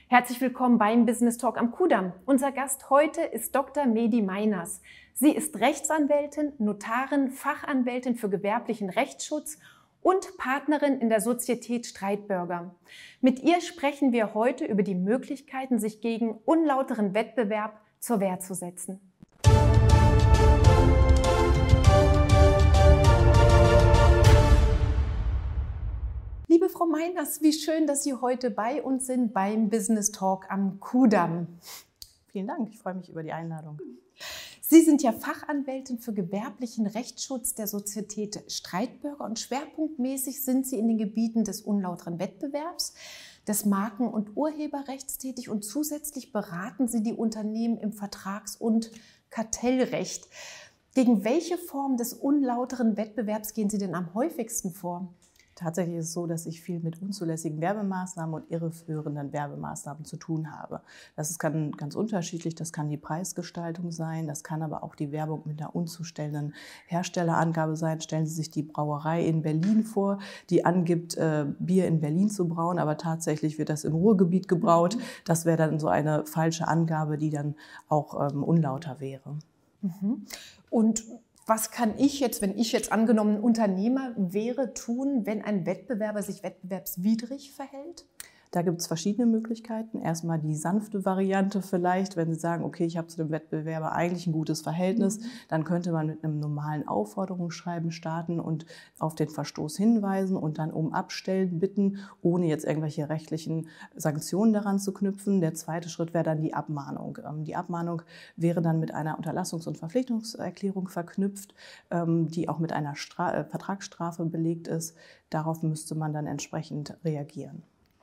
Herzlich willkommen beim Business Talk am Kudamm. Unser Gast heute ist Dr. Mehdi Meiners. Sie ist Rechtsanwältin, Notarin, Fachanwältin für gewerblichen Rechtsschutz und Partnerin in der Sozietät Streitbürger. Mit ihr sprechen wir heute über die Möglichkeiten, sich gegen unlauteren Wettbewerb zur Wehr zu setzen. Liebe Frau Meiners, wie schön, dass Sie heute bei uns sind beim Business Talk am Kudamm. Vielen Dank, ich freue mich über die Einladung. Sie sind ja Fachanwältin für gewerblichen Rechtsschutz der Sozietät Streitbürger und schwerpunktmäßig sind Sie in den Gebieten des unlauteren Wettbewerbs, des Marken- und Urheberrechts tätig und zusätzlich beraten Sie die Unternehmen im Vertrags- und Kartellrecht. Gegen welche Form des unlauteren Wettbewerbs gehen Sie denn am häufigsten vor? Tatsächlich ist es so, dass ich viel mit unzulässigen Werbemaßnahmen und irreführenden Werbemaßnahmen zu tun habe. Das kann ganz unterschiedlich, das kann die Preisgestaltung sein, das kann aber auch die Werbung mit einer unzustellenden Herstellerangabe sein. Stellen Sie sich die Brauerei in Berlin vor, die angibt, Bier in Berlin zu brauen, aber tatsächlich wird das im Ruhrgebiet gebraut. Das wäre dann so eine falsche Angabe, die dann auch unlauter wäre. Und was kann ich jetzt, wenn ich jetzt angenommen Unternehmer wäre, tun, wenn ein Wettbewerber sich wettbewerbswidrig verhält? Da gibt es verschiedene Möglichkeiten. Erstmal die sanfte Variante vielleicht, wenn Sie sagen, okay, ich habe zu dem Wettbewerber eigentlich ein gutes Verhältnis, dann könnte man mit einem normalen Aufforderungsschreiben starten und auf den Verstoß hinweisen und dann um Abstellen bitten, ohne jetzt irgendwelche rechtlichen Sanktionen daran zu knüpfen. Der zweite Schritt wäre dann die Abmahnung. Die Abmahnung wäre dann mit einer Unterlassungs- und Verpflichtungserklärung verknüpft, die auch mit einer Vertragsstrafe belegt ist. Darauf müsste man dann entsprechend reagieren.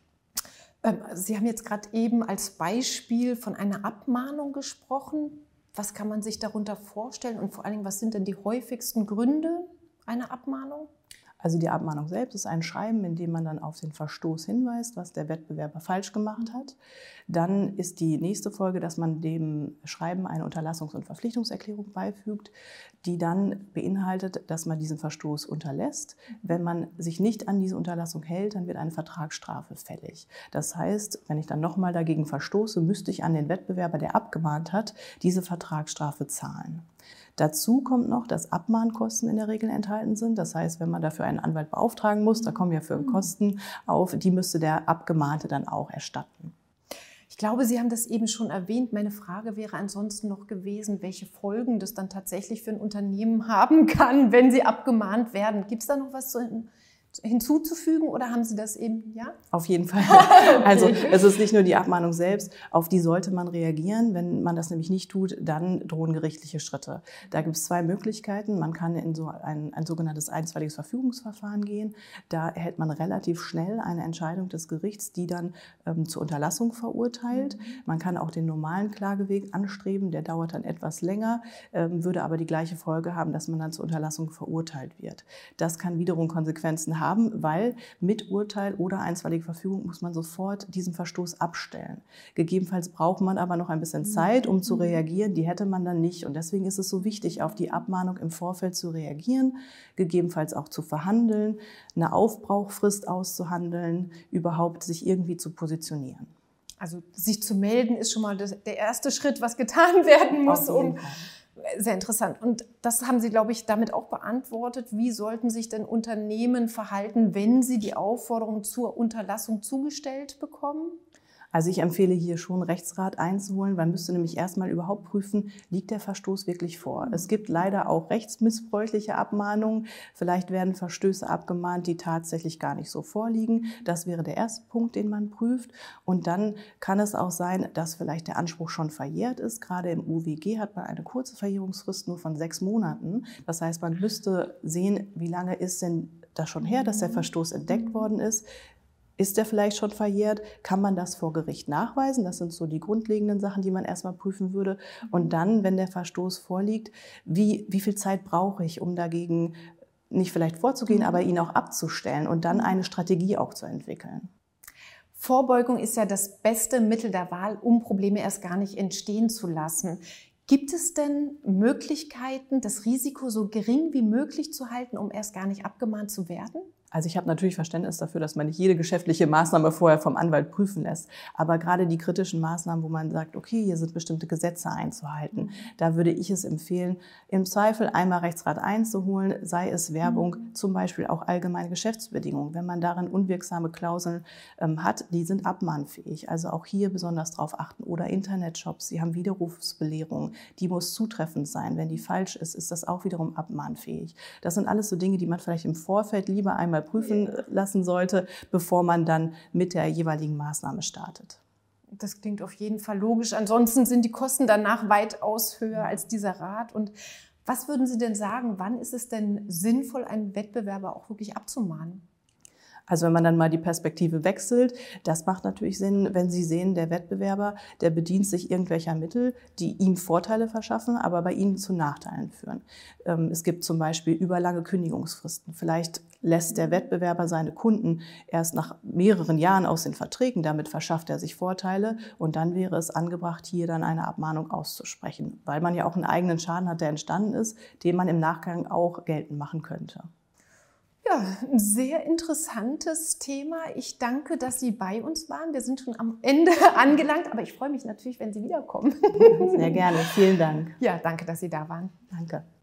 Sie haben jetzt gerade eben als Beispiel von einer Abmahnung gesprochen. Was kann man sich darunter vorstellen und vor allen Dingen, was sind denn die häufigsten Gründe einer Abmahnung? Also die Abmahnung selbst ist ein Schreiben, in dem man dann auf den Verstoß hinweist, was der Wettbewerber falsch gemacht hat. Dann ist die nächste Folge, dass man dem Schreiben eine Unterlassungs- und Verpflichtungserklärung beifügt, die dann beinhaltet, dass man diesen Verstoß unterlässt. Wenn man sich nicht an diese Unterlassung hält, dann wird eine Vertragsstrafe fällig. Das heißt, wenn ich dann nochmal dagegen verstoße, müsste ich an den Wettbewerber, der abgemahnt hat, diese Vertragsstrafe zahlen. Dazu kommt noch, dass Abmahnkosten in der Regel enthalten sind. Das heißt, wenn man dafür einen Anwalt beauftragen muss, da kommen ja für Kosten auf, die müsste der Abgemahnte dann auch erstatten. Ich glaube, Sie haben das eben schon erwähnt. Meine Frage wäre ansonsten noch gewesen, welche Folgen das dann tatsächlich für ein Unternehmen haben kann, wenn sie abgemahnt werden. Gibt es da noch was hinzuzufügen oder haben Sie das eben, ja? Auf jeden Fall. Okay. Also es ist nicht nur die Abmahnung selbst, auf die sollte man reagieren. Wenn man das nämlich nicht tut, dann drohen gerichtliche Schritte. Da gibt es zwei Möglichkeiten. Man kann in so ein sogenanntes einstweiliges Verfügungsverfahren gehen. Da erhält man relativ schnell eine Entscheidung des Gerichts, die dann zur Unterlassung verurteilt. Man kann auch den normalen Klageweg anstreben, der dauert dann etwas länger, würde aber die gleiche Folge haben, dass man dann zur Unterlassung verurteilt wird. Das kann wiederum Konsequenzen haben, weil mit Urteil oder einstweilige Verfügung muss man sofort diesen Verstoß abstellen. Gegebenenfalls braucht man aber noch ein bisschen Zeit, um zu reagieren. Die hätte man dann nicht. Und deswegen ist es so wichtig, auf die Abmahnung im Vorfeld zu reagieren, gegebenenfalls auch zu verhandeln, eine Aufbrauchfrist auszuhandeln, überhaupt sich irgendwie zu positionieren. Also sich zu melden ist schon mal der erste Schritt, was getan werden muss. Sehr interessant. Und das haben Sie, glaube ich, damit auch beantwortet. Wie sollten sich denn Unternehmen verhalten, wenn sie die Aufforderung zur Unterlassung zugestellt bekommen? Also ich empfehle hier schon, Rechtsrat einzuholen. Man müsste nämlich erstmal überhaupt prüfen, liegt der Verstoß wirklich vor. Es gibt leider auch rechtsmissbräuchliche Abmahnungen. Vielleicht werden Verstöße abgemahnt, die tatsächlich gar nicht so vorliegen. Das wäre der erste Punkt, den man prüft. Und dann kann es auch sein, dass vielleicht der Anspruch schon verjährt ist. Gerade im UWG hat man eine kurze Verjährungsfrist nur von 6 Monaten. Das heißt, man müsste sehen, wie lange ist denn das schon her, dass der Verstoß entdeckt worden ist. Ist der vielleicht schon verjährt? Kann man das vor Gericht nachweisen? Das sind so die grundlegenden Sachen, die man erstmal prüfen würde. Und dann, wenn der Verstoß vorliegt, wie viel Zeit brauche ich, um dagegen nicht vielleicht vorzugehen, aber ihn auch abzustellen und dann eine Strategie auch zu entwickeln? Vorbeugung ist ja das beste Mittel der Wahl, um Probleme erst gar nicht entstehen zu lassen. Gibt es denn Möglichkeiten, das Risiko so gering wie möglich zu halten, um erst gar nicht abgemahnt zu werden? Also ich habe natürlich Verständnis dafür, dass man nicht jede geschäftliche Maßnahme vorher vom Anwalt prüfen lässt. Aber gerade die kritischen Maßnahmen, wo man sagt, okay, hier sind bestimmte Gesetze einzuhalten, da würde ich es empfehlen, im Zweifel einmal Rechtsrat einzuholen, sei es Werbung, zum Beispiel auch allgemeine Geschäftsbedingungen. Wenn man darin unwirksame Klauseln hat, die sind abmahnfähig. Also auch hier besonders darauf achten. Oder Internetshops, sie haben Widerrufsbelehrung, die muss zutreffend sein. Wenn die falsch ist, ist das auch wiederum abmahnfähig. Das sind alles so Dinge, die man vielleicht im Vorfeld lieber einmal prüfen lassen sollte, bevor man dann mit der jeweiligen Maßnahme startet. Das klingt auf jeden Fall logisch. Ansonsten sind die Kosten danach weitaus höher als dieser Rat. Und was würden Sie denn sagen, wann ist es denn sinnvoll, einen Wettbewerber auch wirklich abzumahnen? Also wenn man dann mal die Perspektive wechselt, das macht natürlich Sinn, wenn Sie sehen, der Wettbewerber, der bedient sich irgendwelcher Mittel, die ihm Vorteile verschaffen, aber bei Ihnen zu Nachteilen führen. Es gibt zum Beispiel überlange Kündigungsfristen. Vielleicht lässt der Wettbewerber seine Kunden erst nach mehreren Jahren aus den Verträgen, damit verschafft er sich Vorteile und dann wäre es angebracht, hier dann eine Abmahnung auszusprechen, weil man ja auch einen eigenen Schaden hat, der entstanden ist, den man im Nachgang auch geltend machen könnte. Ja, ein sehr interessantes Thema. Ich danke, dass Sie bei uns waren. Wir sind schon am Ende angelangt, aber ich freue mich natürlich, wenn Sie wiederkommen. Sehr gerne. Vielen Dank. Ja, danke, dass Sie da waren. Danke.